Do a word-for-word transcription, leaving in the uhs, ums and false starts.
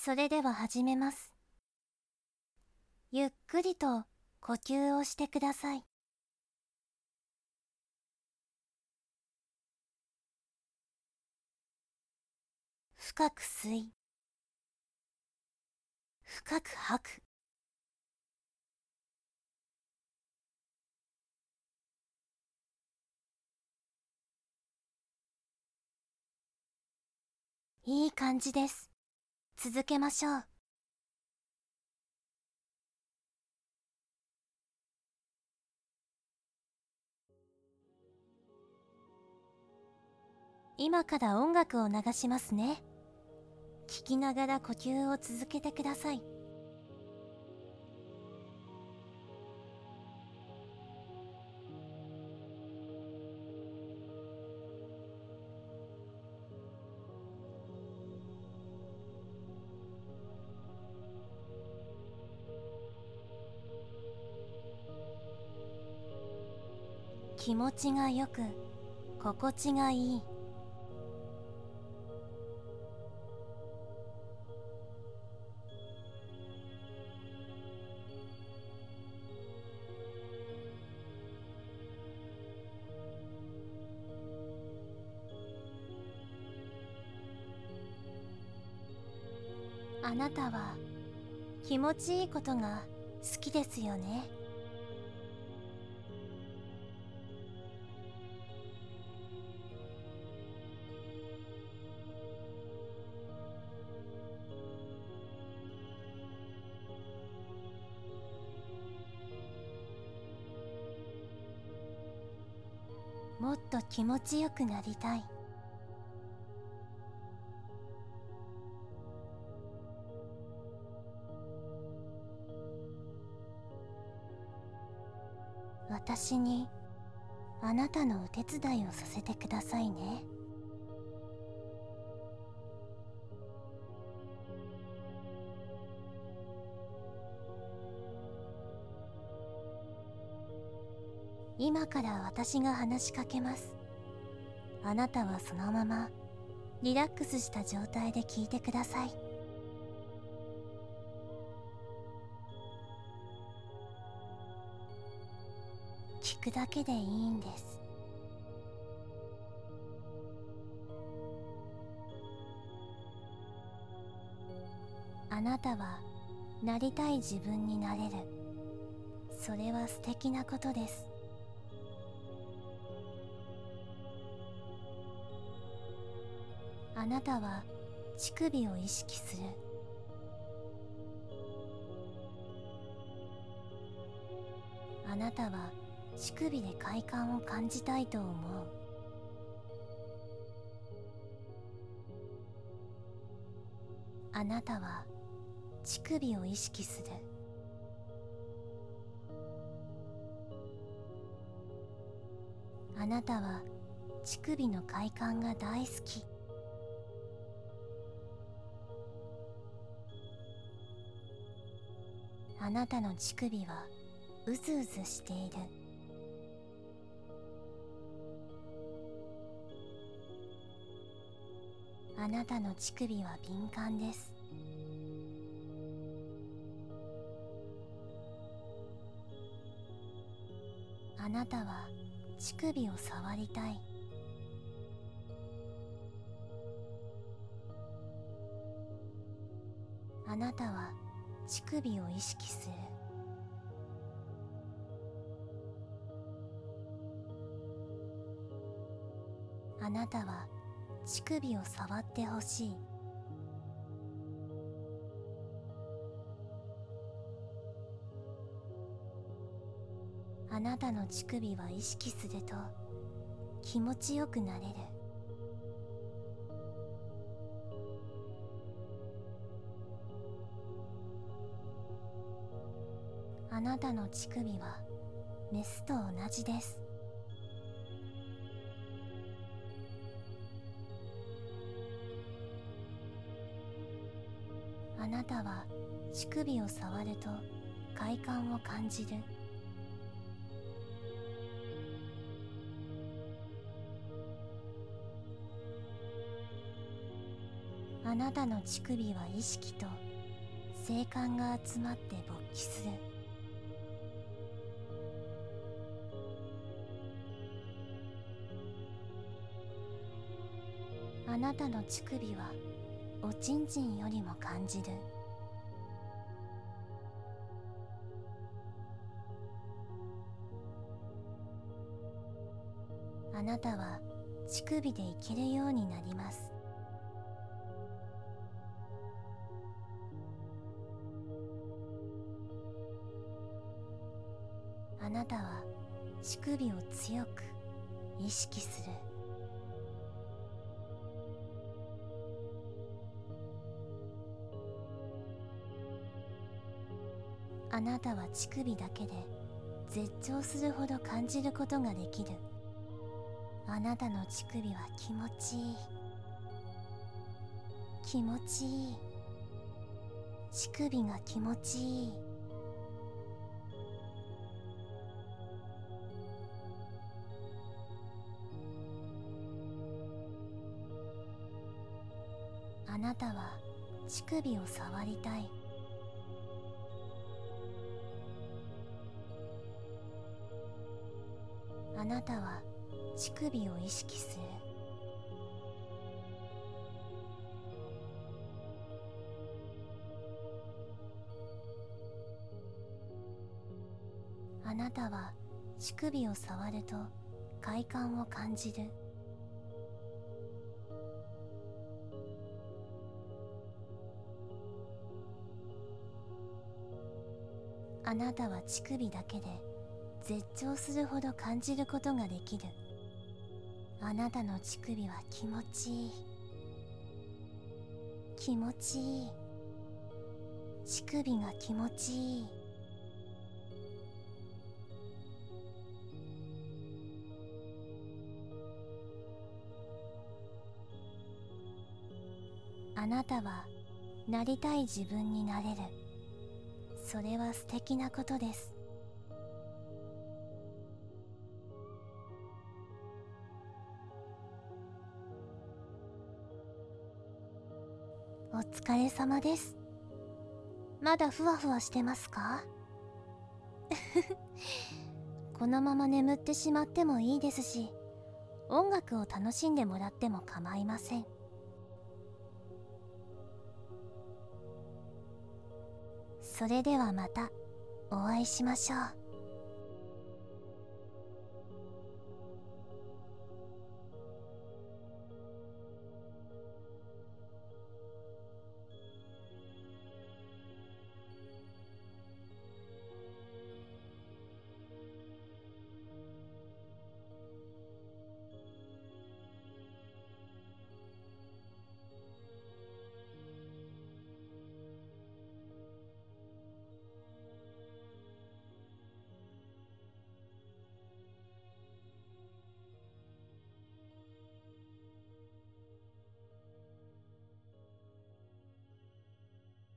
それでは始めます。ゆっくりと呼吸をしてください。深く吸い、深く吐く。いい感じです。続けましょう。今から音楽を流しますね。聞きながら呼吸を続けてください。気持ちがよく、心地がいい。あなたは気持ちいいことが好きですよね。もっと気持ちよくなりたい。私にあなたのお手伝いをさせてくださいね。今から私が話しかけます。あなたはそのままリラックスした状態で聞いてください。聞くだけでいいんです。あなたはなりたい自分になれる。それは素敵なことです。あなたは乳首を意識する。あなたは乳首で快感を感じたいと思う。あなたは乳首を意識する。あなたは乳首の快感が大好き。あなたの乳首はうずうずしている。あなたの乳首は敏感です。あなたは乳首を触りたい。あなたは乳首を意識する。あなたは乳首を触ってほしい。あなたの乳首は意識すると気持ちよくなれる。あなたの乳首はメスと同じです。あなたは乳首を触ると快感を感じる。 あなたの乳首は意識と性感が集まって勃起する。あなたの乳首はおちんちんよりも感じる。あなたは乳首で生きるようになります。あなたは乳首を強く意識する。あなたは乳首だけで絶頂するほど感じることができる。あなたの乳首は気持ちいい。気持ちいい。乳首が気持ちいい。あなたは乳首を触りたい。あなたは乳首を意識する。あなたは乳首を触ると快感を感じる。あなたは乳首だけで絶頂するほど感じることができる。あなたの乳首は気持ちいい。気持ちいい。乳首が気持ちいい。あなたはなりたい自分になれる。それは素敵なことです。お疲れ様です。まだふわふわしてますか？このまま眠ってしまってもいいですし、音楽を楽しんでもらっても構いません。それではまたお会いしましょう。